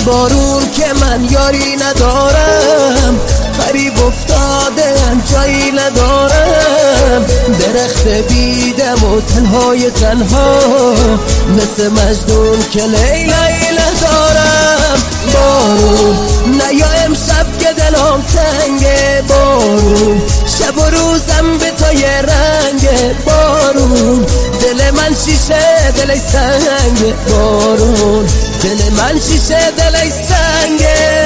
بارون که من یاری ندارم، غریب افتاده جایی ندارم، درخت بیدم و تنهای تنها، مثل مجنون که لیلی ندارم. بارون نیا امشب که دلم تنگه، بارون شب و روزم به تو یه رنگه، بارون دل من شیشه دل سنگه، بارون دل من شیشه دل سنگه.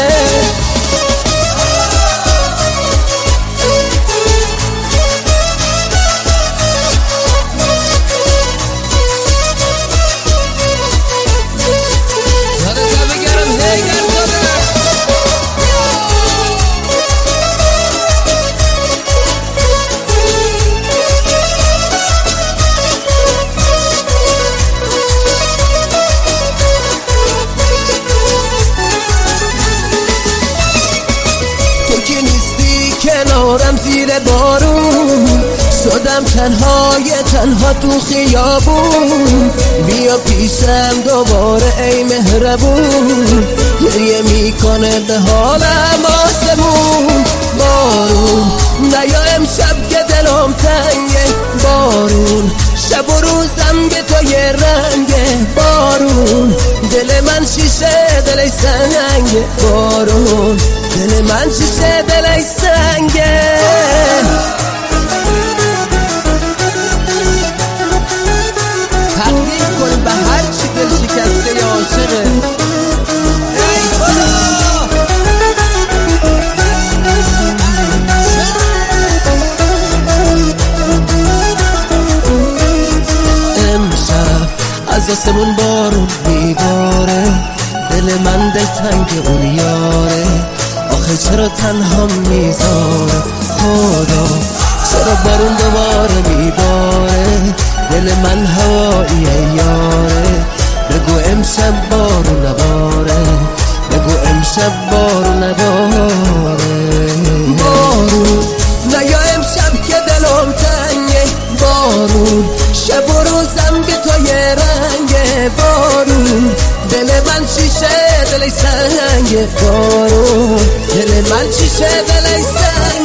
کنارم زیر بارون شدم تنها تو خیابون، بیا پیشم دوباره ای مهربون، گریه میکنه به حالم آسمون. بارون نیا امشب که دلم تنگه، بارون شب و روزم به تو یه رنگه، بارون دل من شیشه دل سنگه، بارون دل من شیشه دل سنگه. تقدیم کن به هر چی دل شکسته عاشقه. ای خدا امشب از آسمون بارون میباره، دل من دلتنگ اون یاره، آخه چرا تنها میذاره خدا، چرا بارون دوباره میباره، دل من هواییه یاره، بگو امشب بارون نباره، بگو امشب بارون نباره. بارون نیا امشب که دلم تنگه، بارون شب و روزم به تو یه رنگه، بارون دل من شیشه دل سنگه، بارون دل من شیشه دل سنگه.